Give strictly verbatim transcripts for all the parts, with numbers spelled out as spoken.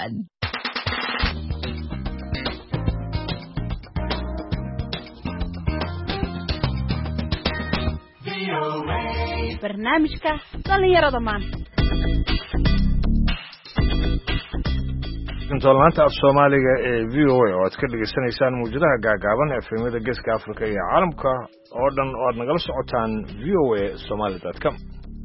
one. barnaamijka dhalinyarada maanta intoolanta af Soomaaliga ee V O A oo aad ka dhageysanaysaan muujadaha gaagaaban ee filimada Geeska Afrika iyo caalamka oo dhan oo aad nagala socotaan v o a somali dot com.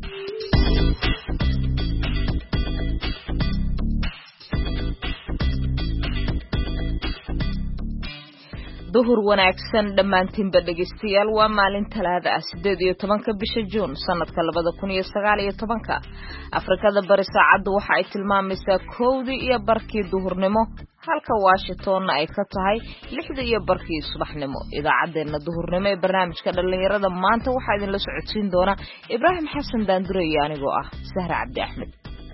duhur wanaagsan dhammaantiinba dhegeystayaal waa maalin talaada ah sideed iyo tobanka bisha Juun sanadka labada kun iyo sagaal iyo tobanka Afrikada bari saacadu waxa ay tilmaamaysaa kowdii iyo barkii duhurnimo halka Washington ay ka tahay lixda iyo barkii subaxnimo idaacadeena duhurnimo ee barnaamijka dhalinyarada maanta waxa idin la socodsiin doona Ibraahim Xasan Daandure iyo anigoo ah Sahra Cabdi Axmed.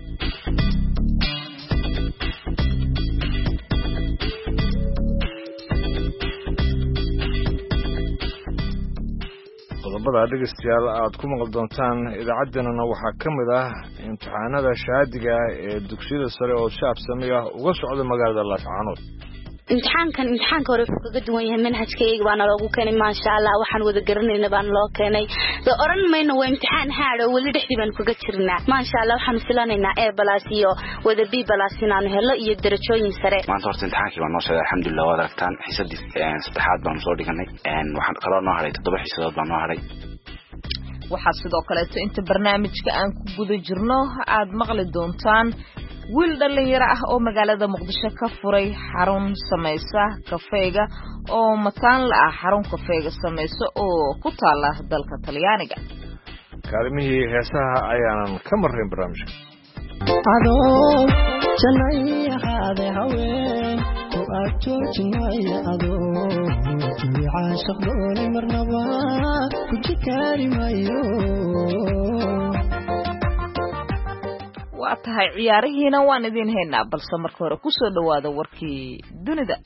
qodobada dhegeystayaal aad ku maqal doontaan idaacadeena waxaa kamid ah imtixaanada shahaadiga ee dugsiyada sare oo shacab sameeya uga socda magaalada Laascaanood. imtixaankan imtixaanka hore wuxuu kaga duwan yahay manhajkayga baan loogu keenay ma sha Allah waxaan wada garanayna baan loo keenay soo oran mayno waa imtixaan haado wali dhixdii baan kaga jirnaa ma sha Allah waxaan filaanaynaa A plus iyo wada B plus inaan helo iyo darajooyin sare maanta horta imtixaankii waan noo soo alxamdulillah wada aragtaan xiisadii saddexaad baan soo dhiganay een waxaan kaloo noo haray toddoba xiisadood baan noo haray waxaa sidoo kale inta barnaamijka aan ku guda jirno aad maqli doontaan wiil dhalinyaro ah oo magaalada Muqdisho ka furay xarun samaysa kafeega oo mataan la ah xarun kafeega samaysa oo ku taala dalka Talyaaniga. kaalmihii heesaha ayaanan ka marreyn barnaamijka ado jannayahade haween ku arjoojinaya ado tiicaashaq dooni marnaba ku jikaari mayo waa tahay ciyaarihiina waan idin haynaa balse marka hore ku soo dhawaada warkii dunida.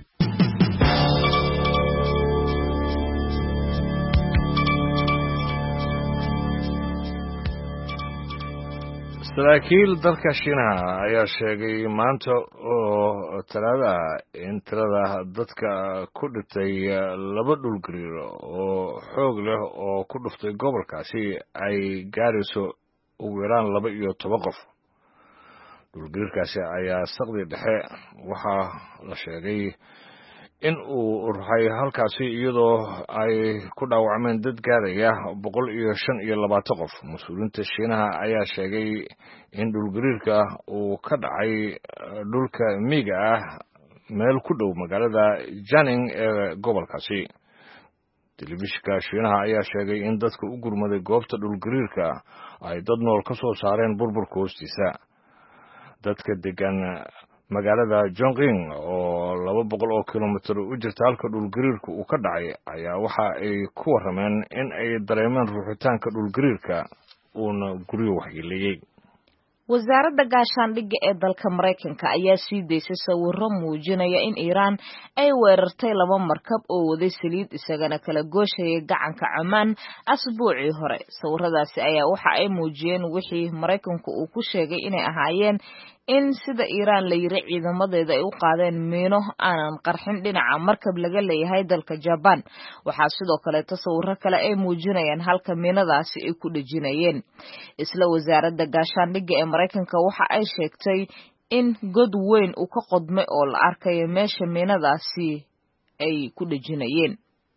saraakiil dalka Shiinaha ayaa sheegay maanta oo talaada in tirada dadka ku dhintay laba dhul gariir oo xoog leh oo ku dhuftay gobolkaasi ay gaarayso ugu yaraan laba iyo toban qof. dhulgariirkaasi ayaa saqdi dhexe waxaa la sheegay in uu ruxay halkaasi iyadoo ay ku dhaawacmeen dad gaaraya boqol iyo shan iyo labaatan qof. mas-uuliyiinta Shiinaha ayaa sheegay in dhulgariirka uu ka dhacay dhulka miyiga ah meel ku dhow magaalada Jining ee gobolkaasi. telefishinka Shiinaha ayaa sheegay in dadka u gurmaday goobta dhulgariirka ay dad nool ka soo saareen burburka hoostiisa. dadka degan magaalada Chongqing oo laba boqol oo kiiloomitir u jirta halka dhulgariirka uu ka dhacay ayaa waxa ay ku warameen in ay dareemeen ruuxitaanka dhulgariirka uuna guryo waxyeeleeyay. wasaaradda gaashaandhigga ee dalka Mareykanka ayaa sii deysay sawirro muujinaya in Iiraan ay weerartay laba markab oo waday saliid isagana kala gooshayay gacanka Oman asbuucii hore. sawirradaasi ayaa waxa ay muujiyeen wixii Mareykanku uu ku sheegay inay ahaayeen in sida Iiraan la yiri ciidamadeeda ay u qaadeen miino aanan qarxin dhinaca markab laga leeyahay dalka Japan. waxaa sidoo kale tasawirro kale ay muujinayaan halka miinadaasi ay ku dhajinayeen. isla wasaaradda gaashaandhigga ee Mareykanka waxa ay sheegtay in god weyn uu ka qodmay oo la arkayo meesha miinadaasi ay ku dhajinayeen.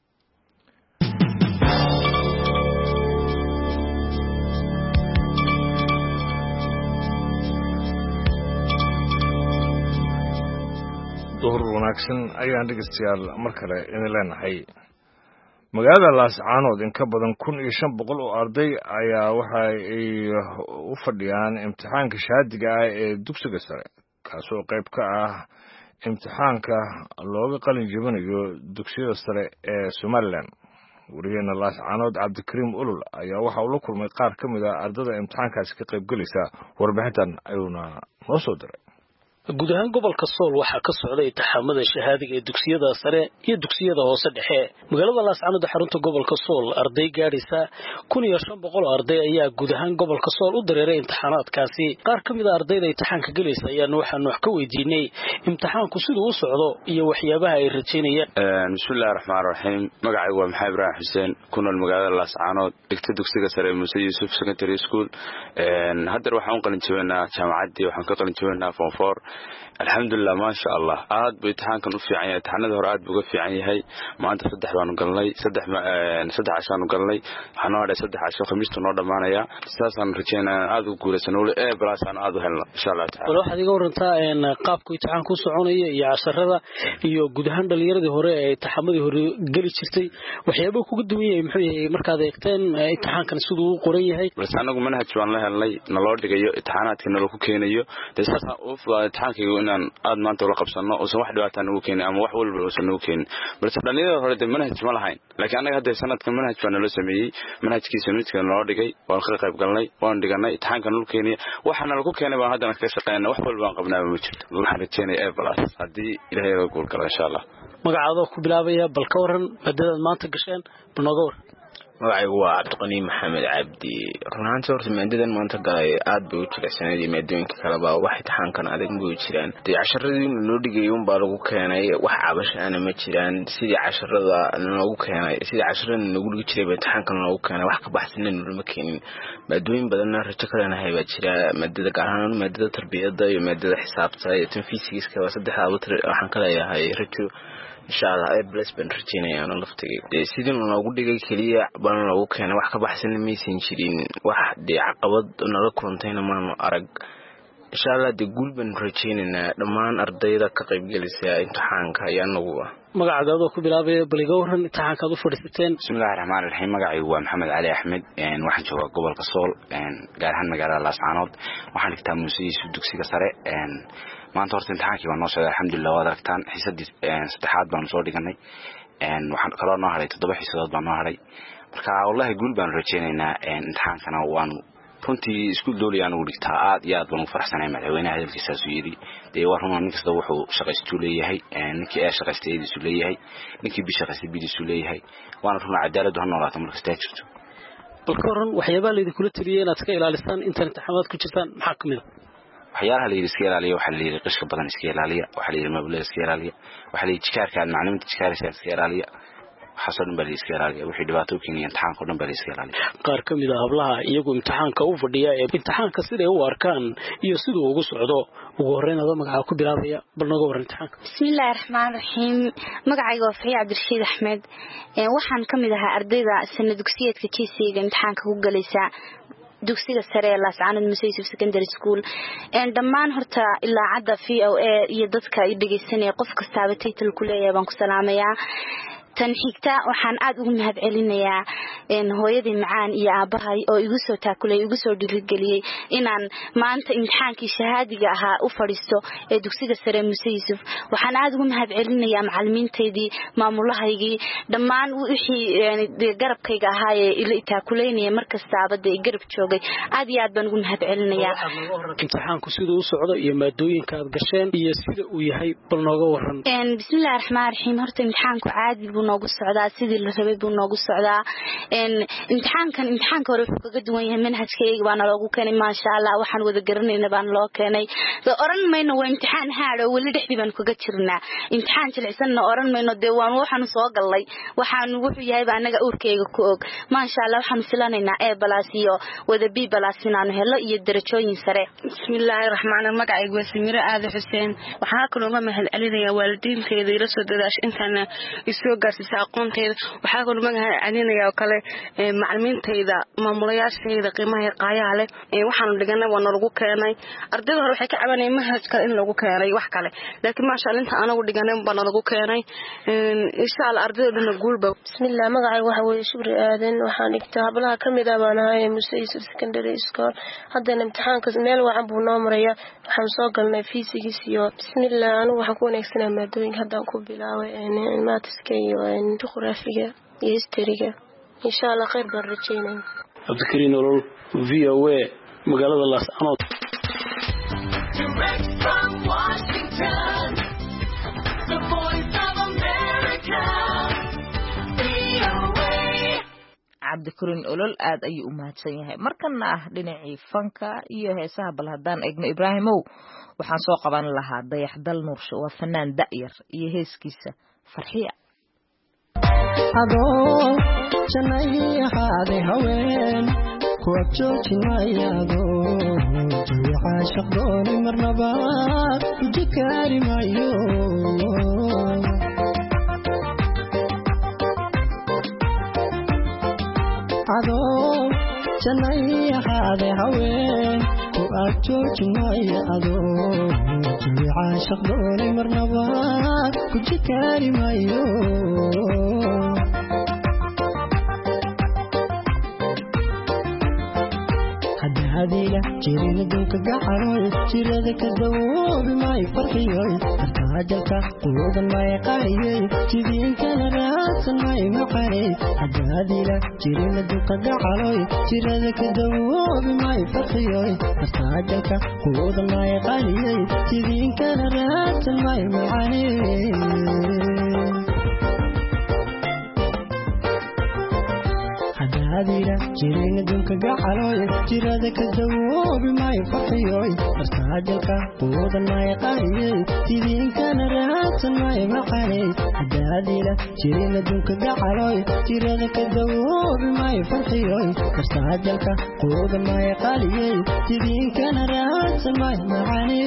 duhur wanaagsan ayaan dhegeystayaal mar kale idin leenahay. magaalada Laascaanood in ka badan kun iyo shan boqol oo arday ayaa waxa ay u fadhiyaan imtixaanka shahaadiga ah ee dugsiga sare kaasoo qayb ka ah imtixaanka looga qalin jebinayo dugsiyada sare ee Somaliland. wariyeena Laascaanood Cabdikariim Ulul ayaa waxa uu la kulmay qaar ka mid ah ardayda imtixaankaasi ka qayb galaysa warbixintan ayuuna noo soo diray. guud ahaan gobolka Sool waxaa ka socday imtixaamada shahaadiga ee dugsiyada sare iyo dugsiyada hoose dhexe magaalada Laascaanood xarunta gobolka Sool arday gaaraysa kun iyo shan boqol arday ayaa guud ahaan gobolka Sool u dareeray imtixaanaadkaasi qaar kamid ah ardayda imtixaanka galaysa ayaa waxaan wax ka weydiinay imtixaanku sidoo uu socdo iyo waxyaabaha ay rajeynayaan bismillaahir rahmaanir rahiim magacaygu waa Maxamed Ibrahim Xuseen kuna magaalada Laascaanood dhigta dugsiga sare Muuse Yuusuf Secondary School een hadda waxaan u qalin jabinaa jaamacadii waxaan ka qalin jabinaa form four alxamdulillah ma sha Allah aad bay imtixaankan u fiican yahay imtixaanada hore aad buu uga fiican yahay maanta saddex baan galnay saddex saddex cashaan galnay waxaan oo saddex casho khamiista noo dhamaanaya saasaan rajeenaa aad u guulaysan oo ee balaasaan aad u helno insha Allah taala waxa adiga warantaa in qaabku imtixaanku soconaya iyo casharada iyo guud ahaan dhalinyarada hore ee imtixaamadii hore gali jirtay waxyaabo kugu duwan yahay muxuu yahay markaad eegteen imtixaankan sidoo uu qoran yahay bal anagu manhaj waan la helnay naloo dhigayo imtixaanaadka naloo ku keenayo taasoo u fududahay imtixaankiigu inaan aad maanta la qabsano oo wax dhibaato ugu keenay ama wax walba oo soo keenay balse dhalinyarada hore de manhaj ma lahayn laakiin anaga hadda sanadkan manhaj baan la sameeyay manhajkiisa midka naloo dhigay waan ka qayb galnay waan dhiganay imtixaankan uu keenay waxana lagu keenay baan hadda ka shaqeynaa wax walba aan qabnaa ma jirto waxaan rajeenay ee balaas hadii ilaahay ugu guul galo insha Allah magacaada ku bilaabaya bal ka waran madada maanta gasheen banooga war magacaygu waa Cabdiqani Maxamed Cabdi runaantii horta maadadan maanta galay aad bay u jilicsanay maadooyinka kale baa wax imtixaankan adag buu jiraan tii casharadii loo dhigay un baa lagu keenay wax cabash aan ma jiraan sidii casharada loogu keenay sidii casharada lagu dhigi jiray imtixaankan loogu keenay wax ka baxsan lama keenin maadooyin badan rajo kalena hayba jira maadada gaar ahaan maadada tarbiyada iyo maadada xisaabta iyo physics-ka saddexda waxaan kala yahay rajo insha Allah ay bless ben rajeenayaan laftiga sidii loogu dhigay kaliya baan loogu keenay wax ka baxsan meesan jirin wax de caqabad nala kulantayna ma arag insha Allah de guul ben rajeenayna dhamaan ardayda ka qayb galaysa imtixaanka ayaanagu magacaada ku bilaabay baliga waran imtixaanka u fadhiisteen bismillaahir rahmaanir rahiim magacaygu waa Maxamed Ali Axmed een waxaan joogaa gobolka Sool een gaar ahaan magaalada Laascaanood waxaan dhigtaa Muuse Yuusuf dugsiga sare een maanta horta imtixaankii waan noo soo alxamdulillah waad aragtaan xiisadii saddexaad baan soo dhiganay een waxaan kala noo haray toddoba xiisadood baan noo haray marka wallahi guul baan rajeenaynaa een imtixaankana waan runtii isku dooliyaan ugu dhigtaa aad iyo aad baan u faraxsanahay madaxweynaha hadalkiisa soo yiri de waa run nin kasta wuxuu shaqaysto leeyahay ninkii ay shaqaysteediisu leeyahay ninkii bi shaqaystiisu leeyahay waana run cadaalad oo noolaato markasta jirto balka waran waxyaabaha la idin kula taliyay inaad ka ilaalisaan inta imtixaanaad ku jirtaan maxaa kamid ah waxyaalaha la iska ilaaliyo waxa la yiri qishka badan iska ilaaliya waxa la yiri mabla iska ilaaliya waxa la yiri jikaarka macluumaadka jikaarka iska ilaaliya xasan bari iska ilaaliya wixii dhibaato keenay imtixaanka dhan bari iska ilaaliya qaar kamid ah hablaha iyagu imtixaanka u fadhiya ee imtixaanka sida ay u arkaan iyo sida uu ugu socdo ugu horeynada magaca ku bilaabaya bal naga waran imtixaanka bismillaahir rahmaanir rahiim magacaygu waa Fahiya Cabdirashiid Axmed ee waxaan kamid ahaa ardayda sanad dugsiyeedka K C ga imtixaanka ku galaysa dugsiga sare ee Laascaanood Muuse Yuusuf Secondary School een dhamaan horta ilaa cadda V O A iyo dadka ay dhageysanaya qof kasta title ku leeyahay baan ku salaamayaa tan xigta waxaan aad ugu mahad celinayaa in hooyadii macaan iyo aabahay oo igu soo taakulay igu soo dhiirigeliyay inaan maanta imtixaankii shahaadiga ahaa u fadhiisto ee dugsiga sare Muuse Yuusuf waxaan aad ugu mahad celinayaa macallimiintaydii maamulahaygii dhamaan wixii garabkayga ahaa ee ila taakuleynaya markasta abada garab joogay aad iyo aad baan ugu mahad celinayaa imtixaanku sidoo u socdo iyo maadooyinka aad gasheen iyo sida uu yahay bal nooga waran een bismillaahir rahmaanir rahiim horta imtixaanku caadi noogu socdaa sidii la rabay buu noogu socdaa in imtixaankan imtixaanka hore wuxuu kaga duwan yahay manhajkayga baan loogu keenay ma sha Allah waxaan wada garanayna baan loo keenay soo oran mayno waa imtixaan haado wali dhixdii baan kaga jirnaa imtixaan jilicsanna oran mayno de waan waxaan soo galay waxaan wuxuu yahay baa anaga uurkayga ku og ma sha Allah waxaan filanaynaa A plus iyo wada B plus inaan helo iyo darajooyin sare bismillaahir rahmaanir magacaygu waa Samira Aad Xuseen waxaan kaloo ma mahad celinayaa waalidiinteeda ila soo dadaash intaan isoo gaarsiisa aqoonteeda waxaa kaloo magaca celinayaa oo kale macallimiintayda maamulayaashayda qiimaha qaayaha leh waxaan dhiganay waa lagu keenay ardayda hore waxay ka cabanayeen manhajka in lagu keenay wax kale laakiin ma sha Allah inta anagu dhiganay baan lagu keenay insha Allah ardayda guulba bismillaah magacaygu waxa weeye Shibri Aadan waxaan dhigtaa hablaha kamid ah baan ahay Muuse Yuusuf Secondary School haddana imtixaanka meel wacan buu noo maraya waxaan soo galnay physics iyo bismillaah anigu waxaan ku wanaagsanaa maadooyinka haddaan ku bilaaway mathska iyo juqraafiga iyo historyga insha Allah khayr baan rajeynaa Cabdikariin Nolol V O A magaalada Laascaanood cabdikariin olol aad ayuu u mahadsan yahay markana ah dhinacii fanka iyo heesaha bal haddaan eegno ibraahimow waxaan soo qaban lahaa dayaxdal nuursho waa fanaan da'yar iyo heeskiisa farxiya adoo janay ahaaday haween kuwa joojinayado jiica shaqdooni marnaba ujikaari maayo adoo janay ahaaday haween kuwa joojinayado jiica shaqdooni marnaba ujikaari maayo هذه جيرين دونك قحروي جيرادة كدوب ما يفرحيوي ارتاجلك قلوبا ما يقاريوي جيدين كان راسا ما يمقاري هذه جيرين دونك قحروي جيرادة كدوب ما يفرحيوي ارتاجلك قلوبا ما يقاريوي جيدين كان راسا ما يمقاري هذه جيرين دونك قحروي جيرادة كدوب ما يفرحيوي ارتاجلك قوضا ما يقاريوي جيدين كان راسا ما يمقاري هذه جيرين دونك قحروي جيرادة كدوب ما يفرحيوي ارتاجلك قوضا ما يقاريوي جيدين كان راسا ما يمقاري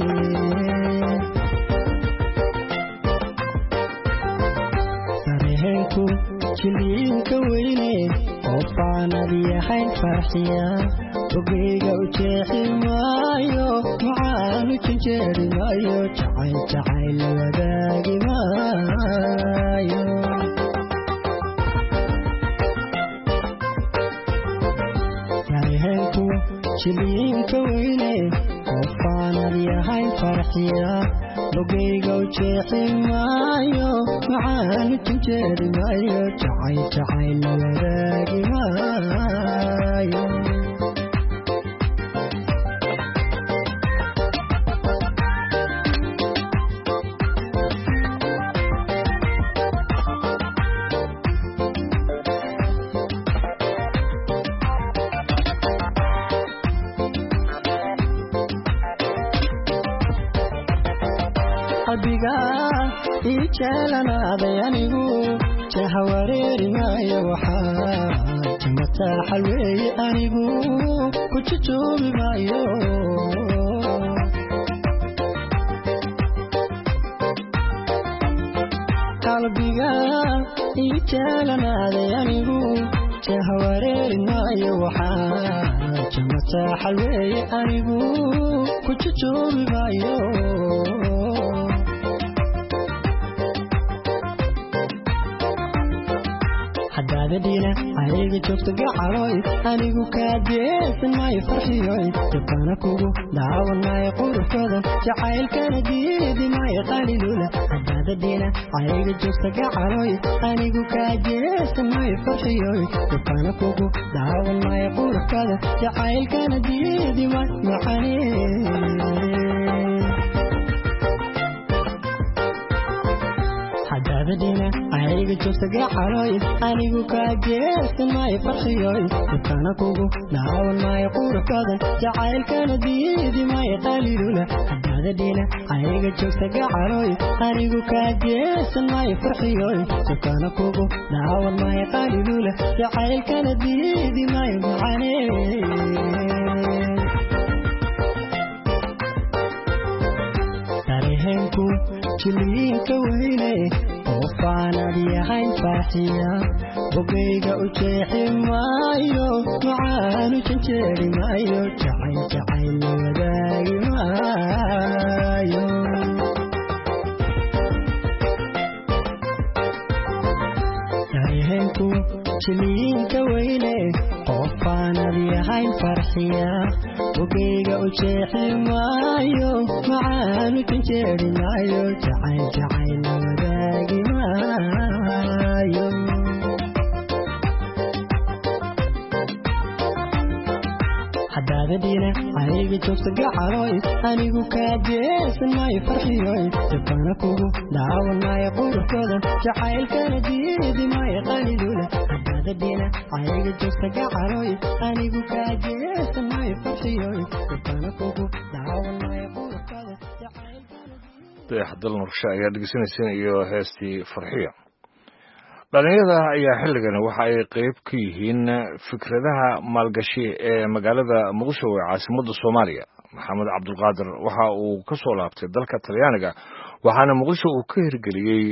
sareenku jiliinka weyne qofaan yahay farxiya ogeyga u jeexi maayo maxaanu jinjeeri maayo jacayl jacayl wadaagi maayo sareenku jiliinka weyne qofaan yahay farxiya ogeyga u jeexi maayo maxaanu jinjeeri maayo jacayl jacayl wadaagi maayo adiga ijeelanaaday anigu jahawareeri maayo waxaa jimata xalweeye anigu ku jujoobi maayo qalbiga ijeelanaaday anigu jahawareeri maayo waxaa jimata xalweeye anigu ku jujoobi maayo hadadina ayga joogto gacaloy anigu kaadeesan maayo farxiyoy dabkana kugu daawan maayo qurufkooda jacaylkana diidi maayo qalilula hadadina ayga joogto gacaloy anigu kaadeesan maayo farxiyoy dabkana kugu daawan maayo qurufkooda jacaylkana diidi maayo macani hadadina ayga joogto gacaloy anigu kaajeesan maayo farxiyoy dabkana kugu daawan maayo qurufkooda jacaylkana diidi maayo qalilula hadadina ayga joogto gacaloy anigu kaajeesan maayo farxiyoy dabkana kugu daawan maayo qalilula jacaylkana diidi maayo macane sareenku jiliinka weyne qofaan yahay farxiya ogeyga u jeexi maayo maxaanu jinjeeri maayo jacayl jacayl wadaagi maayo sareenku jiliinka weyne qofaan yahay farxiya ogeyga u jeexi maayo maxaanu jinjeeri maayo jacayl jacayl wadaagi maayo hadadina ayga joogta gacaloy anigu kaajeesan maayo farxiyoy jabana kugu daawanaayo quruxkooda jacaylkana diidi maayo qalidula hadadina ayga joogta gacaloy anigu kaajeesan maayo farxiyoy jabana kugu daawanaayo quruxkooda dayaxdal nurshe ayaa dhegeysanayseen iyo heestii farxiya. dhalinyarada ayaa xilligan waxa ay qayb ka yihiin fikradaha maalgashi ee magaalada muqdisho ee caasimadda soomaaliya. maxamed cabdulqaadir waxa uu ka soo laabtay dalka talyaaniga waxaana muqdisho uu ka hirgeliyey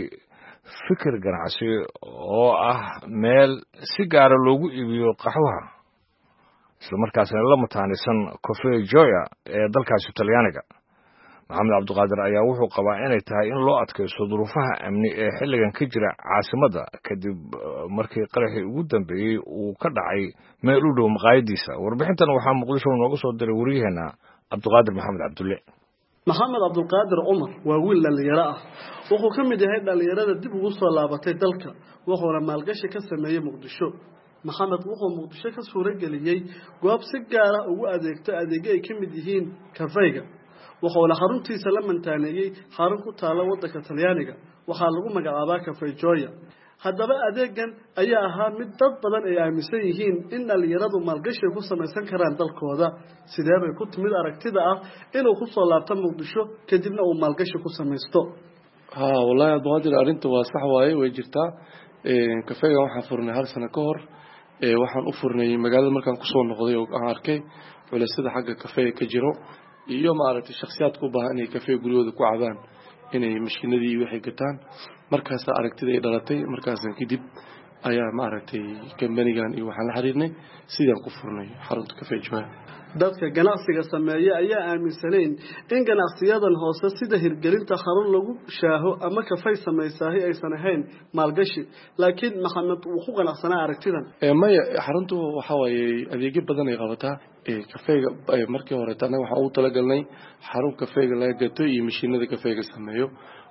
fikir ganacsi oo ah meel si gaara loogu iibiyo qaxwaha islamarkaasna la mataanisan Cafe Gioia ee dalkaasi talyaaniga. maxamed cabdulqaadir ayaa wuxuu qabaa inay tahay in loo adkaysto duruufaha amni ee xilligan ka jira caasimadda kadib markii qaraxii ugu dambeeyey uu ka dhacay meel u dhow maqaayadiisa. warbixintan waxaa muqdisho nooga soo diray wariyaheenna cabdulqaadir maxamed cabdulle. maxamed cabdulqaadir cumar waa wiil dhalinyaro ah wuxuu ka mid yahay dhalinyarada dib ugu soo laabatay dalka wuxuuna maalgashi ka sameeyey muqdisho. maxamed wuxuu muqdisho ka suurageliyey goob si gaara ugu adeegto adeegyo ay ka mid yihiin kafeyga wuxuuna xaruntiisa la mantaaneeyey xarun ku taala waddanka talyaaniga waxaa lagu magacaabaa Cafe Gioia. haddaba adeegan ayaa ahaa mid dad badan ay aaminsan yihiin in dhalinyaradu maalgashi ku samaysan karaan dalkooda. sidee bay ku timid aragtida ah inuu ku soo laabto muqdisho kadibna uu maalgashi ku samaysto? ha wallahi abdulqaadir arrinta waa sax waaye way jirtaa. kafeega waxaan furnay hal sano ka hor waxaan u furnay magaalada markaan kusoo noqday oo aan arkay culeysada xagga kafeega ka jiro iyo maaragtay shakhsiyaadku u baahan inay kafee gurigooda ku cabaan inay mashiinadii waxay gataan markaas aragtida ay dhalatay markaas kadib ayaa maaragtay kambanigan iyo waxaan la xiriirnay sidaan ku furnay xarunta Cafe Gioia. dadka ganacsiga sameeya ayaa aaminsaneen in ganacsiyadan hoose sida hirgelinta xarun lagu shaaho ama kafay sameysaahay aysan ahayn maalgashi laakiin maxamed uu ku ganacsanaa aragtidan. ee maya xaruntu waxa waaye adeegyo badan ay qabataa ee kafeega markii hore anaga waxaan ugu talagalnay xarun kafeega laga gato iyo mashiinada kafeega sameeyo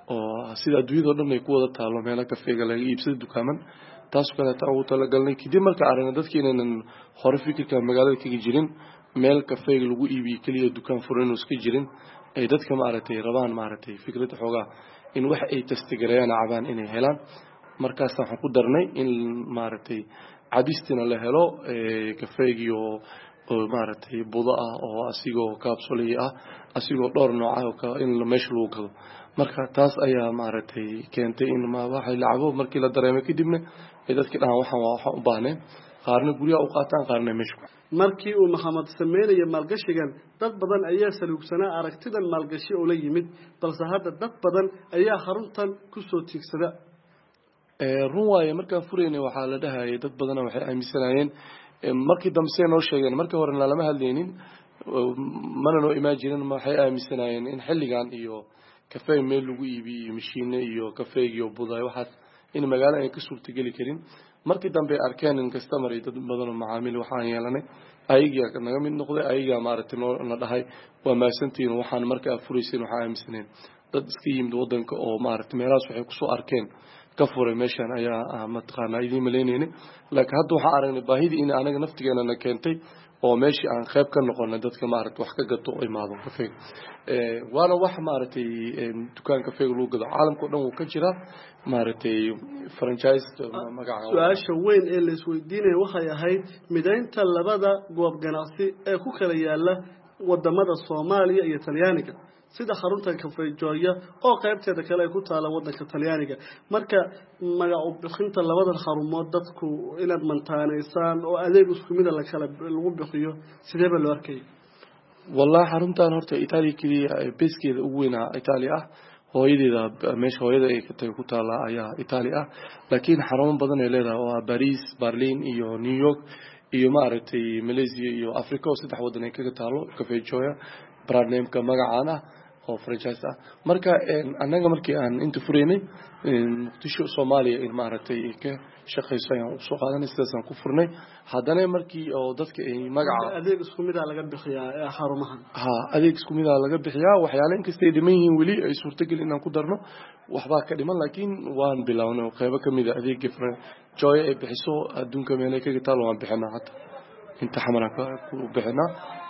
oo sida adduunyada dhan ay ku wada taalo meelaha kafeega laga iibsado dukaaman taas kale taa ugu talagalnay kadib marka aragna dadkii inaan hore fikirka magaalada kaga jirin meel kafeega lagu iibiyo kaliya dukaan furan oo iska jirin ay dadka maaragtay rabaan maaragtay fikrad xoogaa in wax ay tastigareeyaan cabaan inay helaan markaas waxaan ku darnay in maaragtay cadistina la helo ee kafeegiyo oo maaragtay budo ah oo asigoo capsule ah asigoo dhowr nooc ah in la meesha lagu gado marka taas ayaa maaragtay keentay in ma waxay lacago markii la dareemay kadibna ay dadka dhahan waxaan waa waxaan u baahnay qaarna guriga u qaataan qaarna meesha markii uu maxamed sameeyay maalgashigan dad badan ayaa saluugsanaa aragtidan maalgashi oo la yimid balse hadda dad badan ayaa xaruntan ku soo tiigsada. ee run waaye markaan fureynay waxaa la dhahay dad badan waxay aaminsanayeen markii dambe noo sheegeen markii hore lama hadlaynin mana noo imaajirin waxay aaminsanayeen in xilligan iyo kafee meel lagu iibiyo mashiine iyo kafeeg iyo buday waxaas in magaalo ay ka suurtageli karin markii dambe arkeen in customer dad badan oo macaamiil waxaan yeelanay ayaga naga mid noqday ayaga maaragtay na dhahay waa maasantiin waxaan markaa furaysin waxa aaminsaneen dad iska yimid wadanka oo maaragtay meelahaas waxay ku soo arkeen ka furay meeshan ayaa mataqaanaa idin maleynayna laakiin hadda waxaan aragnay baahidii in anaga naftigeena na keentay oo meeshii aan qayb ka noqonay dadka maaragtay wax ka gato oo imaado kafeeg ee waana wax maaragtay dukaan kafeeg lagu gado caalamka dhan uu ka jira maaragtay franchise magaca su'aasha weyn ee la isweydiinay waxay ahayd mideynta labada goob ganacsi ee ku kala yaala wadamada Soomaaliya iyo Talyaaniga sida xarunta Cafe Gioia oo qaybteeda kale ay ku taala wadanka Talyaaniga marka magac u bixinta labadan xarumood dadku inaad mantaanaysan oo adeeg isku mid ah la kala lagu bixiyo sidee baa loo arkay wallahi xaruntan horta Italy kaliya beeskeeda ugu weyn ah Italy ah hooyadeeda meesha hooyada ay ka tahay ku taala ayaa Italy ah laakiin xarumo badan ay leedahay oo Paris Berlin iyo New York iyo maaragtay Malaysia iyo Africa oo saddex wadan ay kaga taalo Cafe Gioia brand name-ka magacaan ah oo franchise ah marka anaga markii aan inta fureynay muqdisho Soomaaliya in maaragtay ka shaqeyso ayaan soo qaadanay sidaan ku furnay haddana markii oo dadka ay magaca adeeg isku mid ah laga bixiyaa xarumahan ha adeeg isku mid ah laga bixiyaa waxyaalo in kasta ay dhiman yihiin wali ay suurtagal inaan ku darno waxba ka dhiman laakiin waan bilawnay qaybo kamid ah adeeg Gioia ay bixiso adduunka meel ay kaga taalo waan bixinaa hada inta xamaran ku bixinaa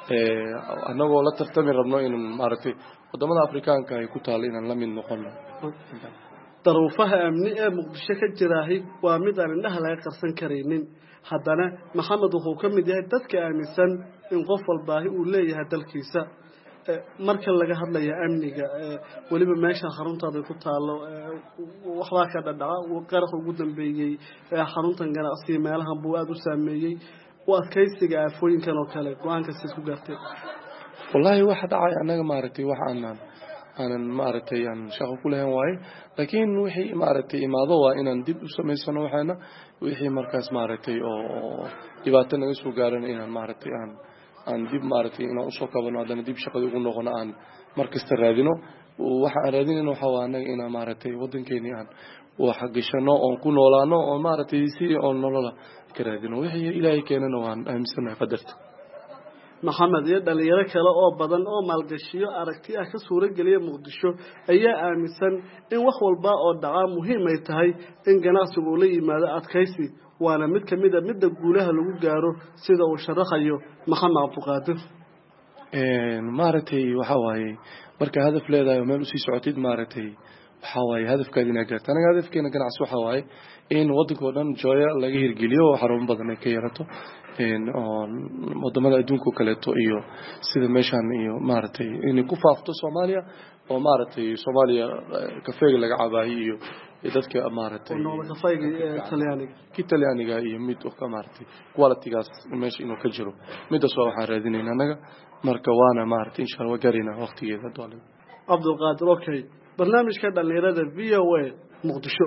annagoo la tartami rabno inaan maaragtay wadamada afrikaanka ay ku taalo inaan la mid noqono daruufaha amni ee muqdisho ka jiraahi waa mid aan indhaha laga qarsan karaynin haddana maxamed wuxuu ka mid yahay dadka aaminsan in qof walbaahi uu leeyahay dalkiisa marka laga hadlayo amniga waliba meesha xaruntaada ku taalo waxba ka dhadhaca qarax ugu dambeeyay xaruntan ganacsiga meelaha buu aad u saameeyay oo adkaysiga afooyinkan oo kale go'aanka si ku gaartay wallahi waxa dhacay anaga maaragtay waxa aanan aanan maaragtay aan shaqo ku leeyahay waay laakiin wixii maaragtay imaado waa inaan dib u sameysano waxaana wixii markaas maaragtay oo dhibaato naga soo gaaran inaan maaragtay aan aan dib maaragtay inaan u soo kabano hadana dib shaqada ugu noqono aan markasta raadino waxa aan raadinayno waxa waa anaga inaan maaragtay wadankeena aan waxa gashano oo ku noolaano oo maaragtay si oo nolola ka raadino wixii ilaahay keenana waan aaminsanahay qadarta maxamed iyo dhalinyaro kale oo badan oo maalgashiyo aragti ah ka suura geliya muqdisho ayaa aaminsan in wax walba oo dhaca muhiim ay tahay in ganacsigu la yimaado adkaysi waana mid ka mid ah midda guulaha lagu gaaro sida uu sharaxayo maxamed cabduqaadir maaragtay waxa waaye marka hadaf leedahay meel usii socotid maaragtay waxa waaye hadafkaada inaad gaarto anaga hadafkeena ganacsi waxa waaye in wadanka oo dhan jooya laga hirgeliyo xarumo badan ay ka yarato wadamada adduunka kaleeto iyo sida meeshan iyo maaragtay inay ku faafto Soomaaliya oo maaragtay Soomaaliya kafeega laga cabaayo iyo dadka maaragtay kafeega Talyaaniga ki Talyaaniga iyo mid oo ka maaragtay quality-gaas meesha inuu ka jiro midaas waxaan raadinaynaa anaga marka waana maaragtay insha Allah gaarina waqtigeeda doonay Cabdulqaadir okay barnaamijka dhalinyarada V O A Muqdisho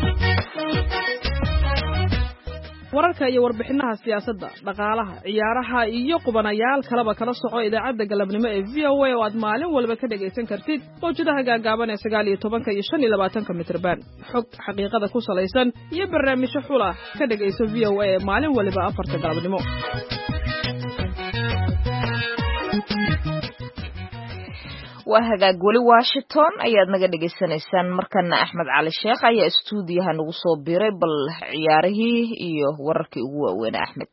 wararka iyo warbixinaha siyaasadda dhaqaalaha ciyaaraha iyo qubanayaal kalaba kala soco idaacadda galabnimo ee V O A oo aad maalin walba ka dhagaysan kartid mowjadaha gaagaaban ee sagaal iyo tobanka iyo shan iyo labaatanka mitirban xog xaqiiqada ku salaysan iyo barnaamijyo xula ka dhagayso V O A ee maalin walba afarta galabnimo waa hagaag weli Washington ayaad naga dhageysanaysaan markana Axmed Cali Sheekh ayaa stuudiyaha nagu soo biiray bal ciyaarihii iyo wararkii ugu waaweyn Axmed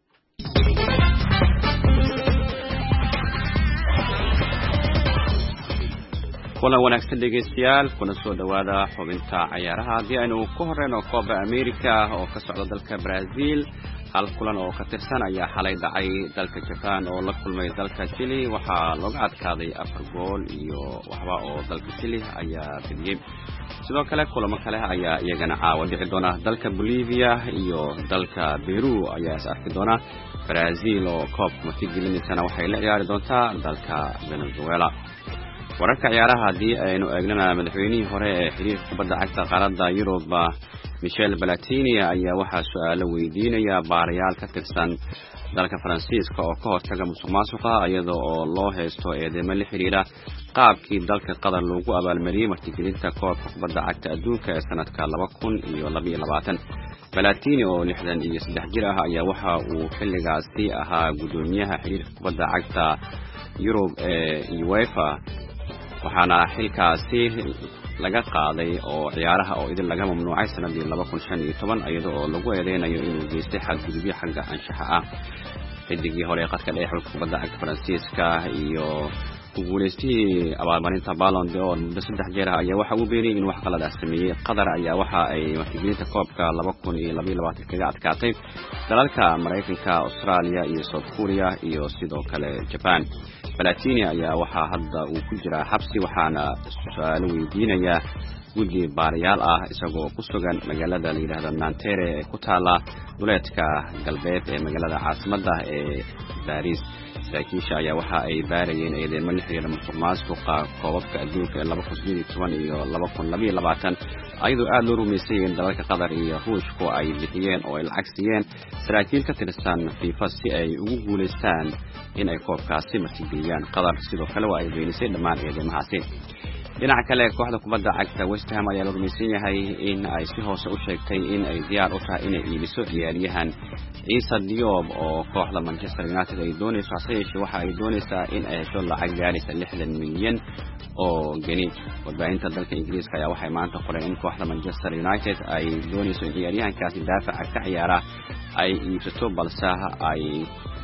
wala wanaagsan dhegeystayaal kuna soo dhawaada xubinta ciyaaraha hadii aynu ku horeyno Copa America oo ka socda dalka Brazil hal kulan oo ka tirsan ayaa xalay dhacay dalka Japan oo la kulmay dalka Chile waxaa looga adkaaday afar gool iyo waxba oo dalka Chile ayaa fidiyay sidoo kale kulamo kale ayaa iyagana caawa dhici doona dalka Bolivia iyo dalka Peru ayaa is arki doona Brazil oo koob martigelinaysa waxay la ciyaari doontaa dalka Venezuela wararka ciyaaraha hadii aynu eegnana madaxweynihii hore ee xiriirka kubadda cagta qaaradda Yurub Michel Platini ayaa waxaa su'aalo weydiinaya baarayaal ka tirsan dalka Faransiiska oo ka hortaga musuqmaasuqa iyadoo oo loo haysto eedeymo la xiriira qaabkii dalka Qatar loogu abaalmariyay martigelinta koobka kubadda cagta adduunka ee sanadka laba kun iyo laba iyo labaatan Platini oo lixdan iyo saddex jir ah ayaa waxa uu xilligaasi ahaa gudoomiyaha xiriirka kubadda cagta Yurub ee UEFA waxaana xilkaasi laga qaaday oo ciyaaraha oo idin laga mamnuucay sanadii laba kun shan iyo toban iyadoo oo lagu eedeynayo inuu geystay xadgudubyo xagga anshaxa ah xidigii hore qadka dhexe xulka kubadda cagta Faransiiska iyo ku guuleystay abaalmarinta Ballon d'Or muddo saddex jeer ah ayaa waxa uu beeniyay in wax qalad ah sameeyay Qatar ayaa waxa ay martigelinta koobka laba kun iyo laba iyo labaatan kaga adkaatay dalalka Mareykanka Australia iyo South Korea iyo sidoo kale Japan Platini ayaa waxa hadda uu ku jira xabsi waxaana su'aalo weydiinaya guddi baarayaal ah isagoo ku sugan magaalada la yiraahdo Nanterre ee ku taala duleedka galbeed ee magaalada caasimadda ee Paris saraakiisha ayaa waxa ay baarayeen eedeymo la xiriira musuqmaasuqa koobabka adduunka ee laba kun iyo toban iyo laba kun iyo laba iyo labaatan ayadoo aad loo rumaysay in dalalka Qatar iyo Ruushku ay bixiyeen oo ay lacag siiyeen saraakiil ka tirsan FIFA si ay ugu guuleystaan in ay koobkaasi martigeliyaan Qatar sidoo kale waa ay beenisay dhammaan eedeymahaasi dhinaca kale kooxda kubadda cagta West Ham ayaa la rumaysan yahay in ay si hoose u sheegtay in ay diyaar u tahay inay iibiso ciyaaryahan Issa Diop oo kooxda Manchester United ay doonayso hase waxa ay doonaysaa in ay hesho lacag gaaraysa lixdan milyan oo geni warbaahinta dalka Ingiriiska ayaa waxay maanta qoreen in kooxda Manchester United ay doonayso in ciyaaryahankaasi daafaca ka ciyaara ay iibsato balse ay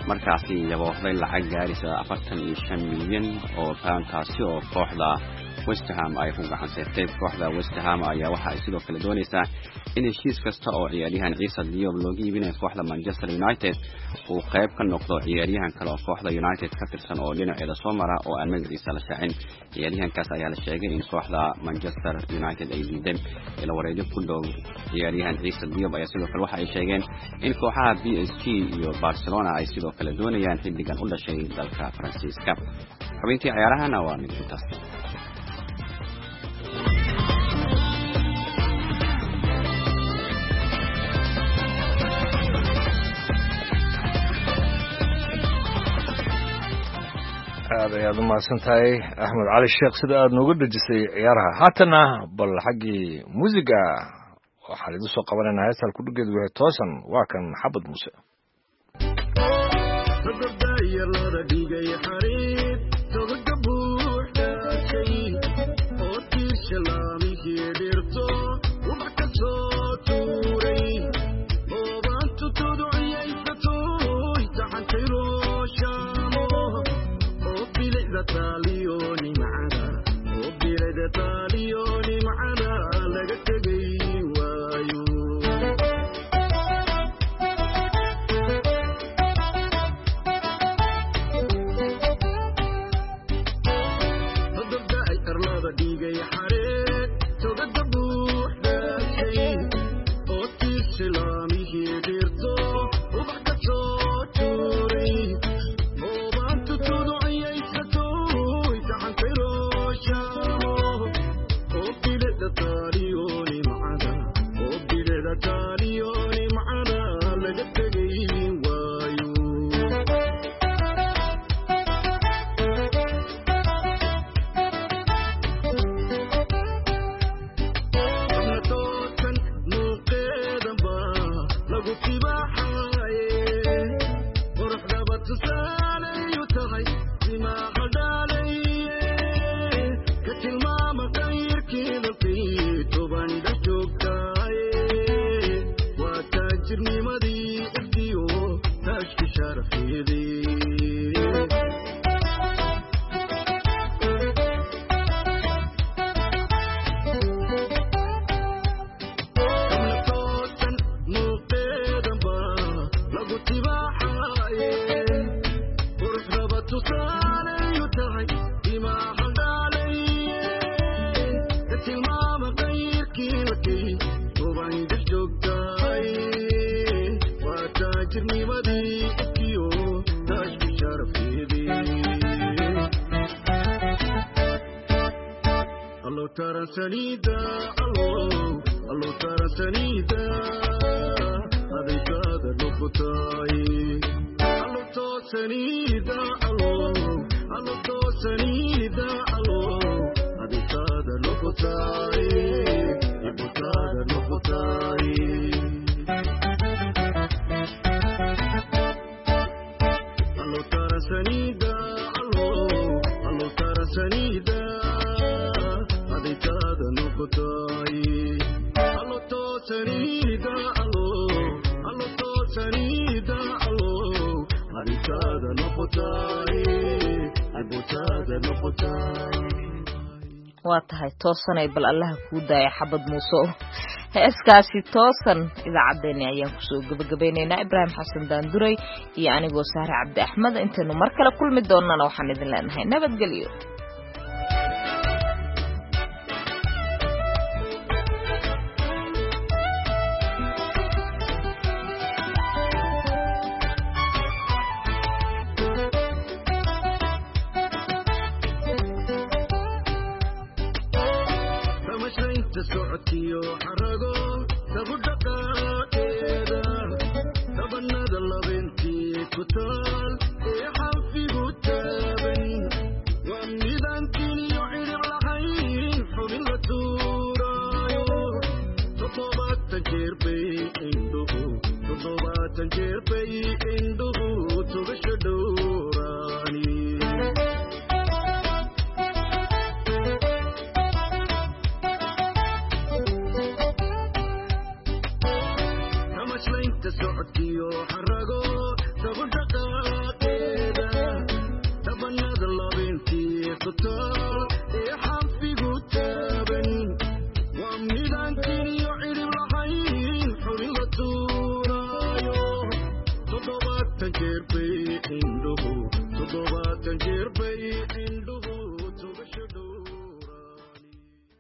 markaasi yaboohday lacag gaaraysa afartan iyo shan milyan oo pound taasi oo kooxda West Ham ay ku gacan saartay. Kooxda West Ham ayaa waxa ay sidoo kale doonaysaa in heshiis kasta oo ciyaaryahan Ciise Diop looga iibinayo kooxda Manchester United uu qayb ka noqdo ciyaaryahan kale oo kooxda United ka tirsan oo dhinaceeda soo mara oo aan magaciisa la shaacin. ciyaaryahankaas ayaa la sheegay in kooxda Manchester United ay diideen ila wareejin ku dhow ciyaaryahan Ciise Diop ayaa sidoo kale waxa ay sheegeen in kooxaha P S G iyo Barcelona ay sidoo kale doonayaan xiddigan u dhashay dalka Faransiiska. xubintii ciyaarahana waa mid intaas. aad ayaad u mahadsantahay Axmed Cali Sheekh sida aad noogu dhajisay ciyaaraha. haatana bal xaggii muusiga waxaan idin soo qabanaynaa heestan ku dhigeedu yahay toosan waa kan Xabad Muuse. waa tahay toosanay bal allaha ku daaya Xabad Muuse. heeskaasi toosan idaacadeena ayaan ku soo gabagabaynaynaa. Ibraahim Xasan Daanduray iyo anigoo Sahra Cabdi Axmed intaynu mar kale kulmi doonana waxaan idin leenahay nabadgelyo. socodkiyo xarag